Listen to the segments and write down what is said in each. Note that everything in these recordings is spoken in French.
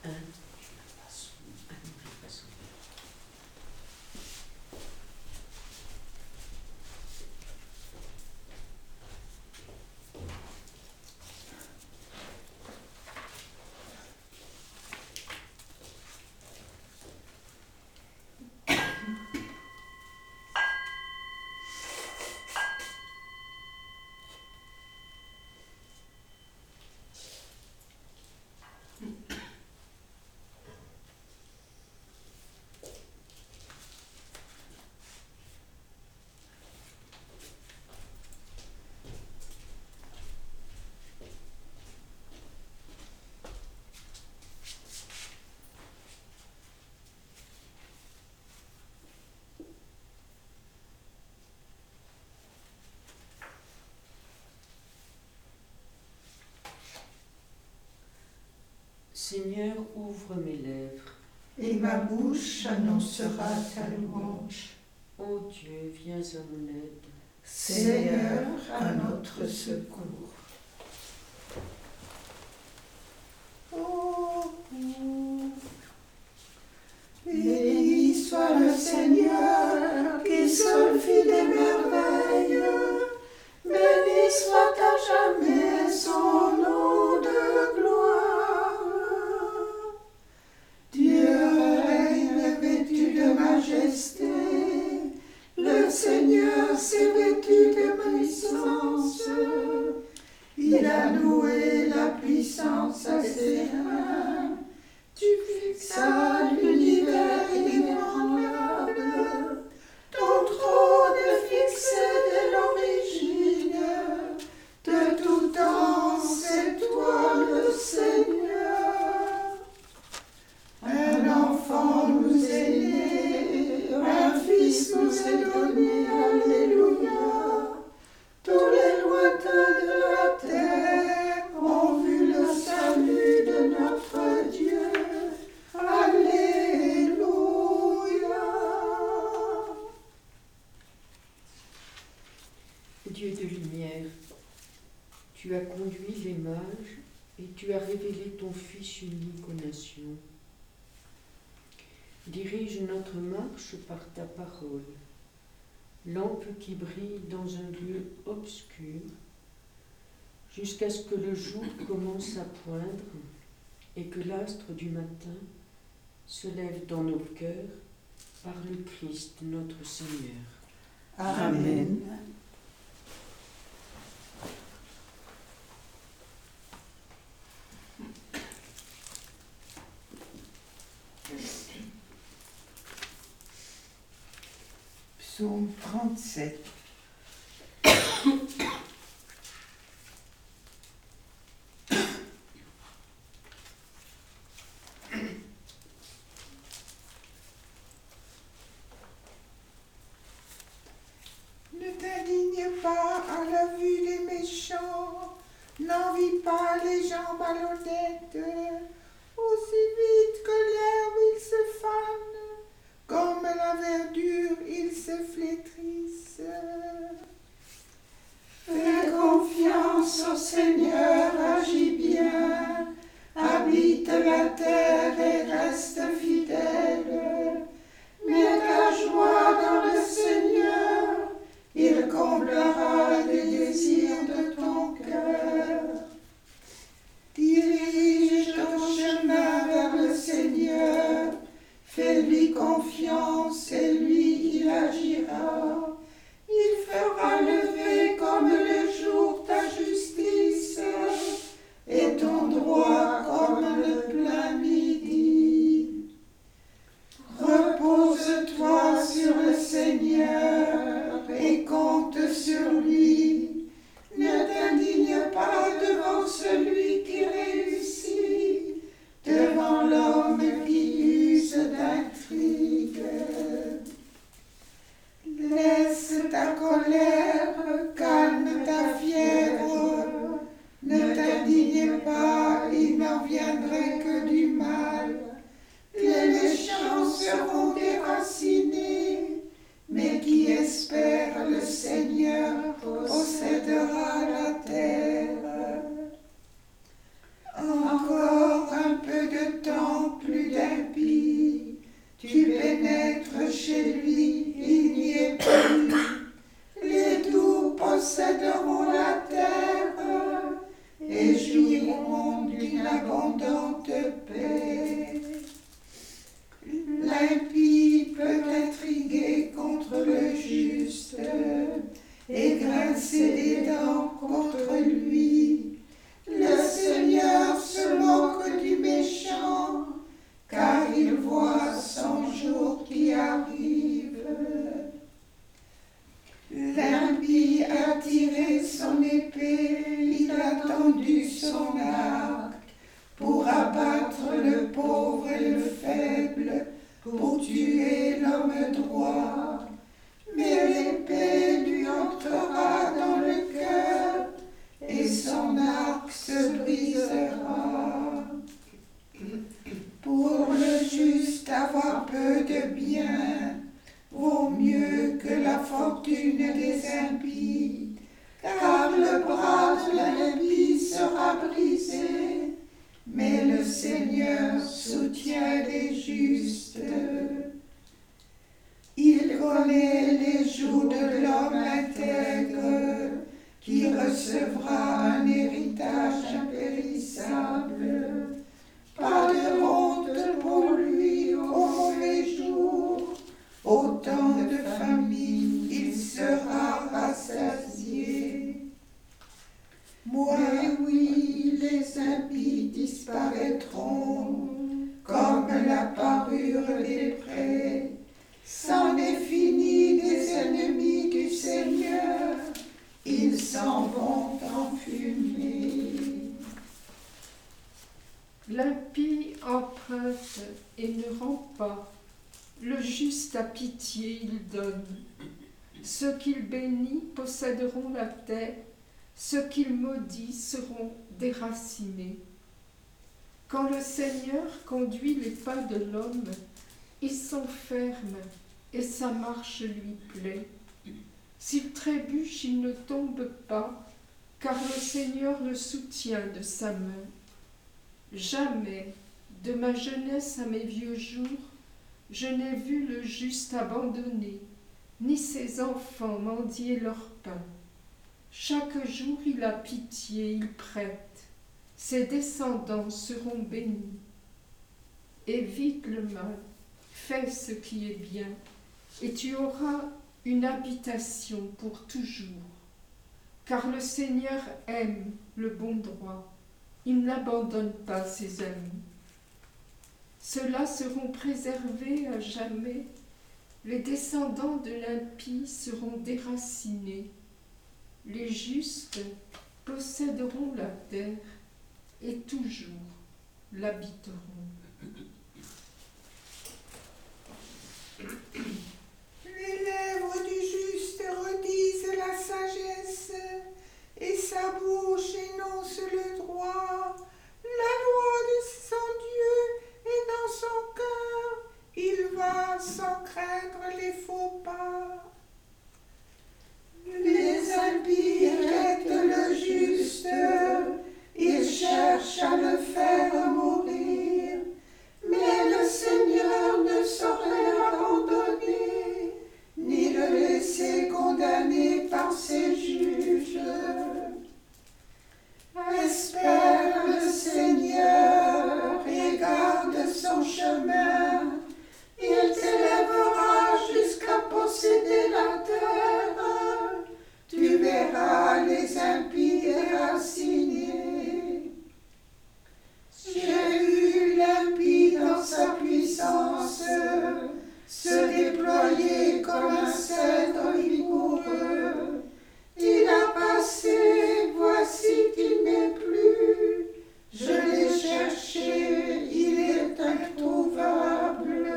Seigneur, ouvre mes lèvres, et ma bouche annoncera ta louange. ô Dieu, viens à mon aide. Seigneur, à notre secours. Oh, béni soit le Seigneur qui seul fit des merveilles. Béni soit à jamais son nom de gloire. Dieu règne vêtu de majesté. Le Seigneur s'est vêtu de puissance. Il a noué la puissance à ses mains. Tu fixas l'univers inébranlable. Ton trône est fixé dès l'origine. De tout temps, c'est toi le Seigneur. Un enfant nous est né, un fils nous est donné, alléluia. Tous les lointains de la terre ont vu le salut de notre Dieu, alléluia. Dieu de lumière, tu as conduit les mages et tu as révélé ton Fils unique aux nations. Dirige notre marche par ta parole, lampe qui brille dans un lieu obscur, jusqu'à ce que le jour commence à poindre et que l'astre du matin se lève dans nos cœurs par le Christ notre Seigneur. Amen. Psaume 37. Ne t'indigne pas à la vue des méchants, n'envie pas les gens malhonnêtes. Aussi vite que l'herbe ils se fanent, comme la verdure ils se flétrissent. Fais confiance au Seigneur, agis bien, habite la terre et reste fidèle. Mets ta joie dans le Seigneur, il comblera les désirs de ton cœur. Dirige ton chemin vers le Seigneur, fais-lui confiance et lui il agira. Il fera lever comme le jour ta justice et ton droit comme le plein midi. faible pour tuer l'homme droit. Mais l'épée lui entrera dans le cœur et son arc se brisera. Pour le juste avoir peu de bien vaut mieux que la fortune des impies, car le bras de l'impie sera brisé, mais le Seigneur soutient les justes. Il connaît les jours de l'homme intègre, qui recevra un héritage impérissable. Pas de honte pour lui au mauvais jour, au temps de famine il sera rassasié. Moi, oui, les impies disparaîtront, comme la parure des prés. C'en est fini des ennemis du Seigneur, ils s'en vont en fumée. L'impie emprunte et ne rend pas, le juste a pitié, il donne. Ceux qu'il bénit posséderont la terre, ceux qu'il maudit seront déracinés. Quand le Seigneur conduit les pas de l'homme, ils sont fermes et sa marche lui plaît. S'il trébuche, il ne tombe pas, car le Seigneur le soutient de sa main. Jamais, de ma jeunesse à mes vieux jours, je n'ai vu le juste abandonné, ni ses enfants mendier leur pain. Chaque jour il a pitié, il prête, ses descendants seront bénis. Évite le mal, fais ce qui est bien, et tu auras une habitation pour toujours. Car le Seigneur aime le bon droit, il n'abandonne pas ses amis. Ceux-là seront préservés à jamais, les descendants de l'impie seront déracinés. Les justes posséderont la terre et toujours l'habiteront. Les lèvres du juste redisent la sagesse, et sa bouche énonce le droit. La loi de son Dieu est dans son cœur, il va sans craindre les faux pas. Les impies guettent le juste, ils cherchent à le faire mourir, mais le Seigneur ne saurait l'abandonner, ni le laisser condamner par ses juges. Espère le Seigneur et garde son chemin, il t'élèvera jusqu'à posséder la terre, tu verras les impies déracinés. J'ai vu l'impie dans sa puissance se déployer comme un cèdre vigoureux. Il a passé, voici qu'il n'est plus. Je l'ai cherché, il est introuvable.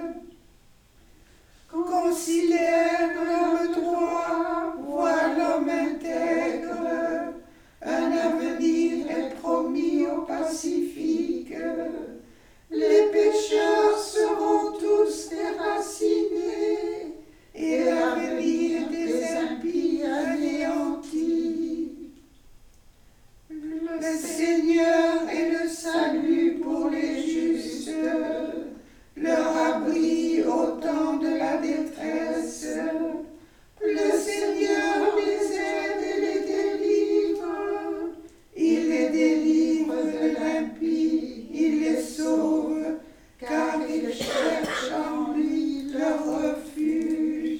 Considère l'homme droit, vois l'homme intègre. Un avenir est promis au Pacifique. Les pécheurs seront tous déracinés et l'avenir des impies anéanti. Le Seigneur est le salut pour les justes, leur abri au temps de la détresse. Le Seigneur les aide et les délivre, il les délivre de l'impie, il les sauve, car ils cherchent en lui leur refuge.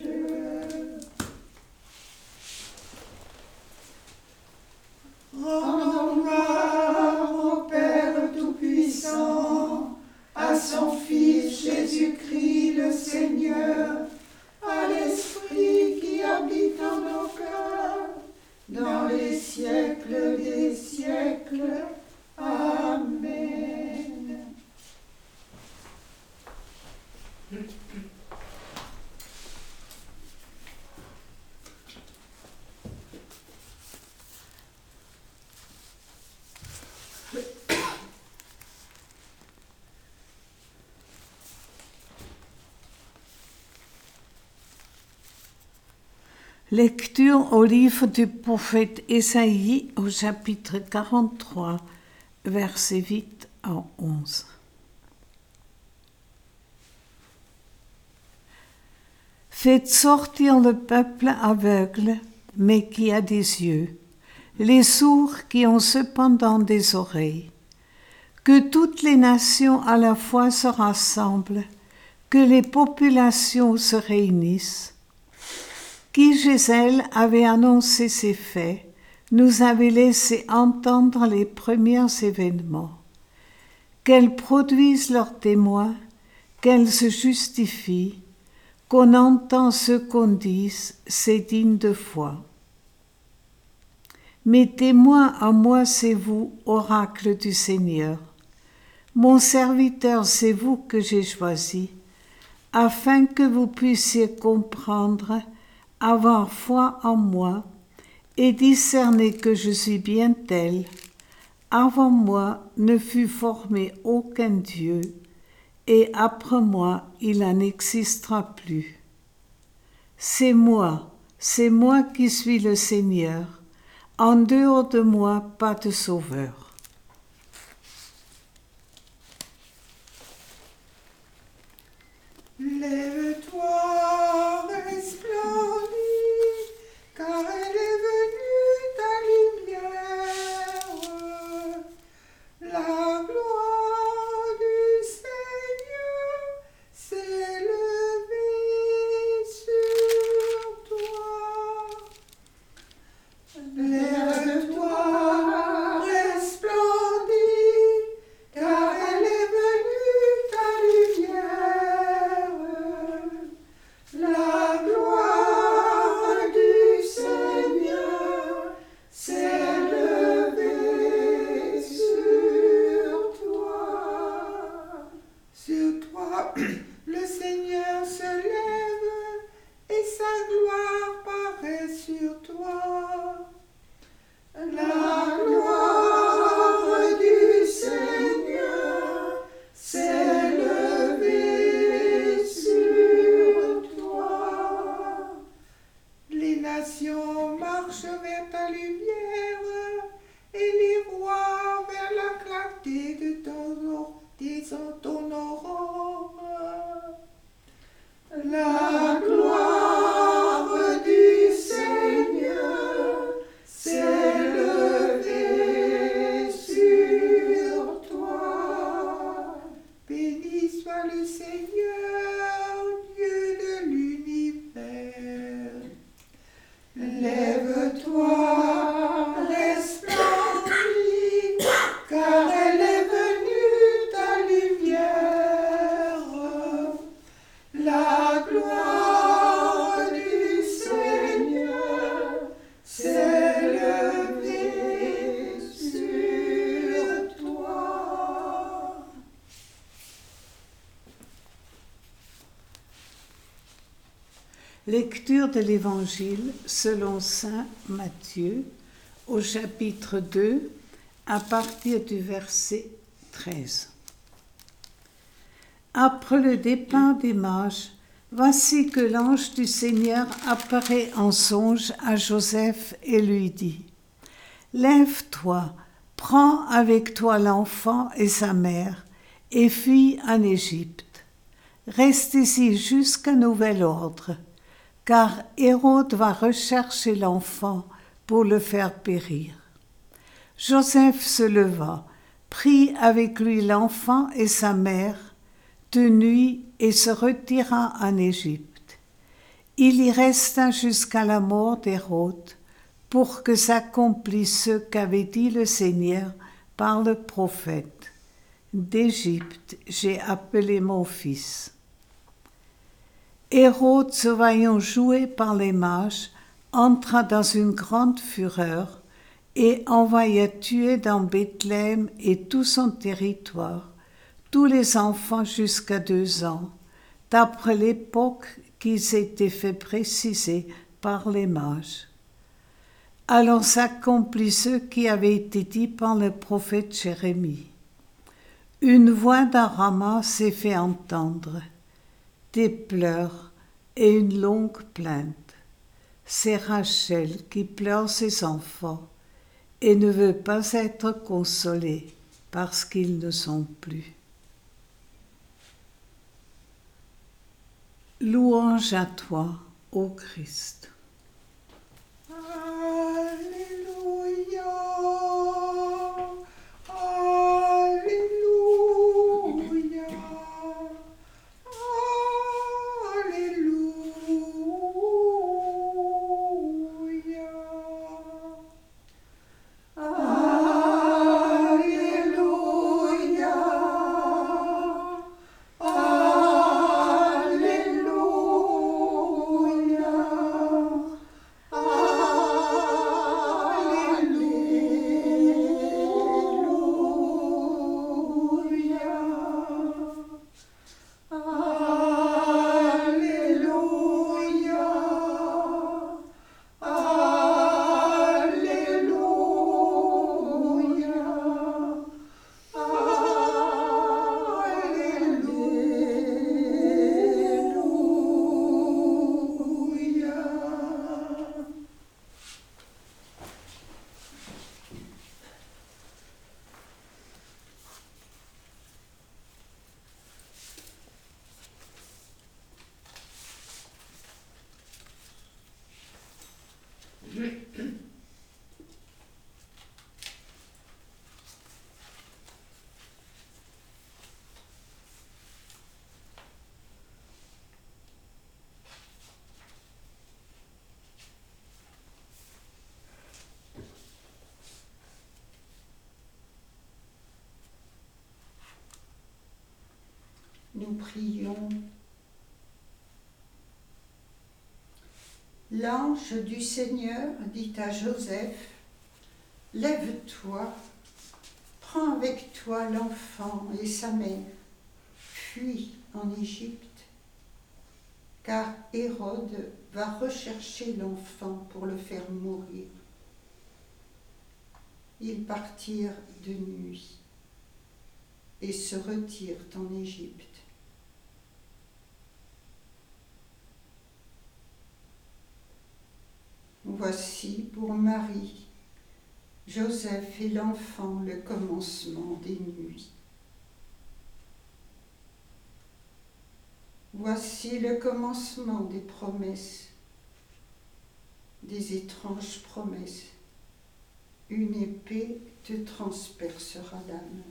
Rendons gloire au Père Tout-Puissant, à son Fils Jésus-Christ le Seigneur, à l'Esprit qui habite en nos cœurs, dans les siècles des siècles. Amen. Lecture au livre du prophète Ésaïe au chapitre 43, versets 8 à 11. Faites sortir le peuple aveugle, mais qui a des yeux, les sourds qui ont cependant des oreilles. Que toutes les nations à la fois se rassemblent, que les populations se réunissent. Qui Gézèle avait annoncé ces faits, nous avait laissé entendre les premiers événements. Qu'elles produisent leurs témoins, qu'elles se justifient, qu'on entend ce qu'on dise, c'est digne de foi. Mes témoins à moi, c'est vous, oracle du Seigneur. Mon serviteur, c'est vous que j'ai choisi, afin que vous puissiez comprendre, avoir foi en moi et discerner que je suis bien tel. Avant moi ne fut formé aucun Dieu, et après moi il n'en existera plus. C'est moi qui suis le Seigneur. En dehors de moi, pas de sauveur. Lève-toi, resplendis, car elle est venue ta lumière. La gloire du Seigneur s'est levée sur toi. Lève-toi, resplendis, car elle est venue ta lumière. La gloire du Seigneur s'est levée sur toi. Sur toi, le Seigneur se lève et sa gloire paraît sur toi. La gloire du Seigneur s'est levée sur toi. Les nations marchent vers ta lumière et les rois vers la clarté de ton aurore. La gloire du Seigneur s'est levée sur toi. Béni soit le Seigneur, Dieu de l'univers. Lève-toi, resplendis, car elle est venue ta lumière. La gloire du Seigneur s'est levée sur toi. Lecture de l'Évangile selon saint Matthieu au chapitre 2 à partir du verset 13. Après le départ des mages, voici que l'ange du Seigneur apparaît en songe à Joseph et lui dit : « Lève-toi, prends avec toi l'enfant et sa mère et fuis en Égypte. Reste ici jusqu'à nouvel ordre, car Hérode va rechercher l'enfant pour le faire périr. » Joseph se leva, prit avec lui l'enfant et sa mère de nuit et se retira en Égypte. Il y resta jusqu'à la mort d'Hérode pour que s'accomplisse ce qu'avait dit le Seigneur par le prophète : « D'Égypte j'ai appelé mon fils. » Hérode, se voyant joué par les mages, entra dans une grande fureur et envoya tuer dans Bethléem et tout son territoire tous les enfants jusqu'à 2 ans, d'après l'époque qui s'était fait préciser par les mages. Alors s'accomplit ce qui avait été dit par le prophète Jérémie. Une voix dans Rama s'est fait entendre, des pleurs et une longue plainte. c'est Rachel qui pleure ses enfants et ne veut pas être consolée parce qu'ils ne sont plus. Louange à toi, ô Christ. Alléluia, Alléluia, Nous prions. L'ange du Seigneur dit à Joseph, « Lève-toi, prends avec toi l'enfant et sa mère, fuis en Égypte, car Hérode va rechercher l'enfant pour le faire mourir. » Ils partirent de nuit et se retirent en Égypte. Voici pour Marie, Joseph et l'enfant le commencement des nuits. Voici le commencement des promesses, des étranges promesses. Une épée te transpercera l'âme.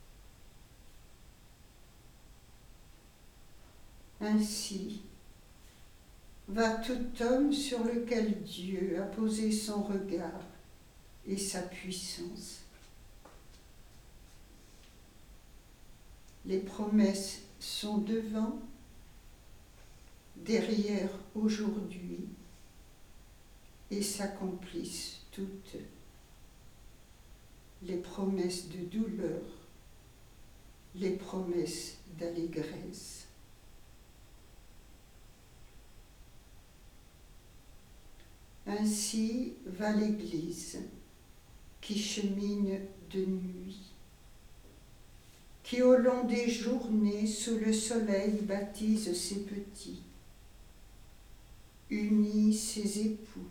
Ainsi va tout homme sur lequel Dieu a posé son regard et sa puissance. Les promesses sont devant, derrière aujourd'hui et s'accomplissent toutes. Les promesses de douleur, les promesses d'allégresse. Ainsi va l'Église qui chemine de nuit, qui au long des journées sous le soleil baptise ses petits, unit ses époux,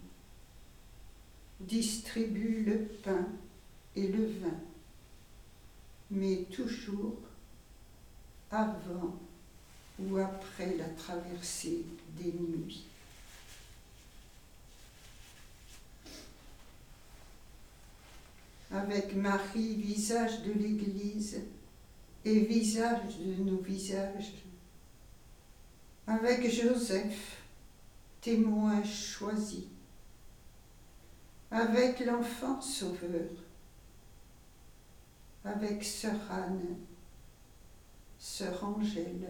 distribue le pain et le vin, mais toujours avant ou après la traversée des nuits. Avec Marie, visage de l'Église et visage de nos visages, avec Joseph, témoin choisi, avec l'enfant sauveur, avec sœur Anne, sœur Angèle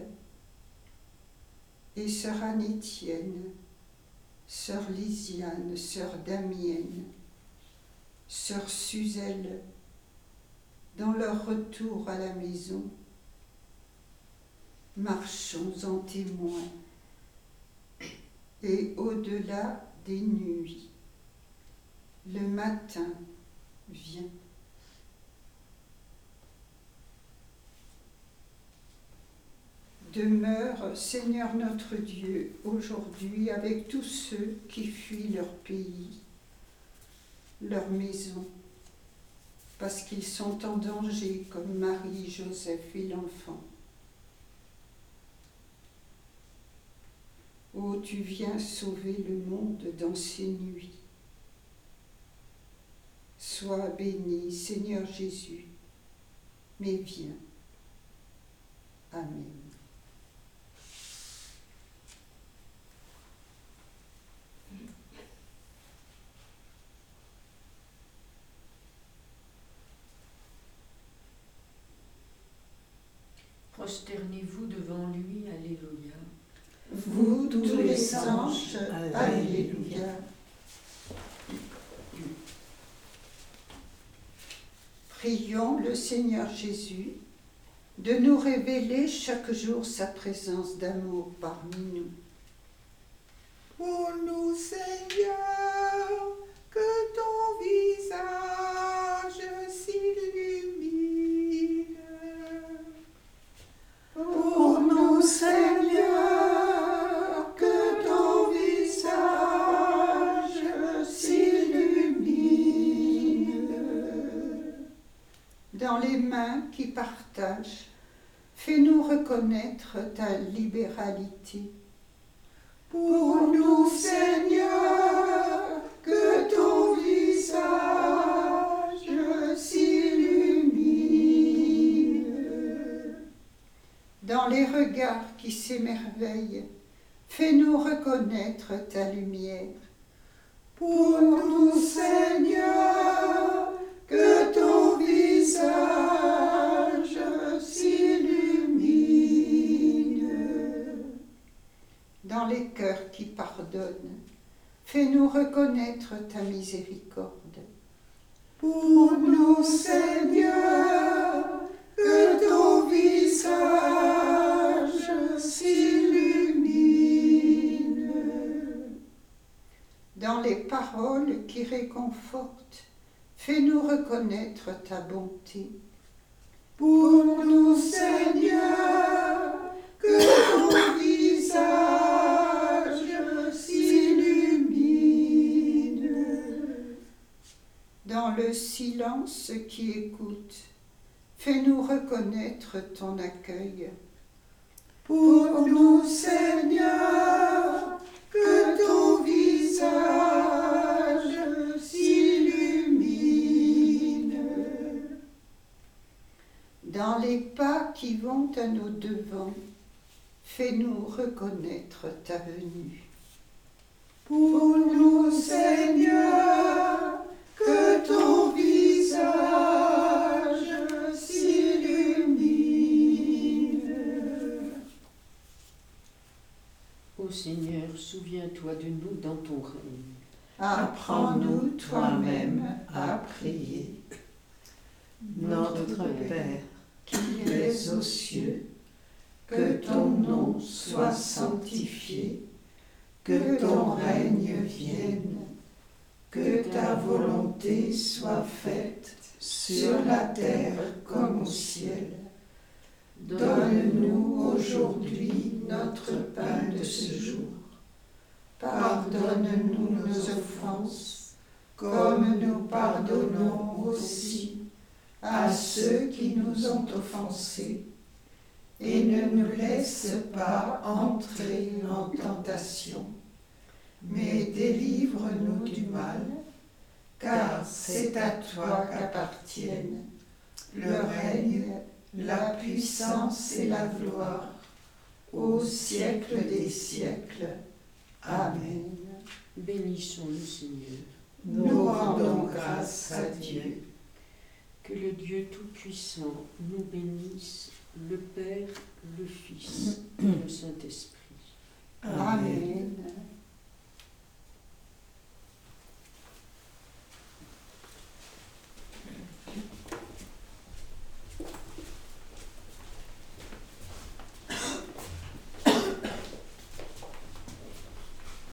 et sœur Anne-Étienne, sœur Lisiane, sœur Damienne, sœur Suzelle, dans leur retour à la maison, marchons en témoin et au-delà des nuits, le matin vient. Demeure, Seigneur notre Dieu, aujourd'hui avec tous ceux qui fuient leur pays, leur maison, parce qu'ils sont en danger comme Marie, Joseph et l'enfant. Ô tu viens sauver le monde dans ces nuits. Sois béni, Seigneur Jésus, mais viens. Amen. Prosternez-vous devant lui, Alléluia. Vous, tous les anges, Alléluia. Prions le Seigneur Jésus de nous révéler chaque jour sa présence d'amour parmi nous. Pour nous, Seigneur, que ton visage s'illumine. Pour nous, Seigneur, que ton visage s'illumine. Dans les mains qui partagent, fais-nous reconnaître ta libéralité. Pour nous, Seigneur, que ton visage s'illumine. Dans les regards qui s'émerveillent, fais-nous reconnaître ta lumière. Pour nous, Seigneur, que ton visage s'illumine. Dans les cœurs qui pardonnent, fais-nous reconnaître ta miséricorde. Pour nous, Seigneur, que ton visage s'illumine. Dans les paroles qui réconfortent, fais-nous reconnaître ta bonté. Pour nous, Seigneur, que ton visage s'illumine. Dans le silence qui écoute, fais-nous reconnaître ton accueil. Pour nous, Seigneur, que ton visage s'illumine. Dans les pas qui vont à nos devants, fais-nous reconnaître ta venue. Pour nous, Seigneur, que ton visage s'illumine. Ô Seigneur, souviens-toi de nous dans ton règne. Apprends-nous toi-même à prier. Notre Père, qui es aux cieux, que ton nom soit sanctifié, que ton règne vienne, que ta volonté soit faite sur la terre comme au ciel. Donne-nous aujourd'hui notre pain de ce jour. Pardonne-nous nos offenses, comme nous pardonnons aussi à ceux qui nous ont offensés. Et ne nous laisse pas entrer en tentation, mais délivre-nous du mal, car c'est à toi qu'appartiennent le règne, la puissance et la gloire, au siècle des siècles. Amen. Bénissons le Seigneur. Nous rendons grâce à Dieu. Que le Dieu Tout-Puissant nous bénisse, le Père, le Fils et le Saint-Esprit.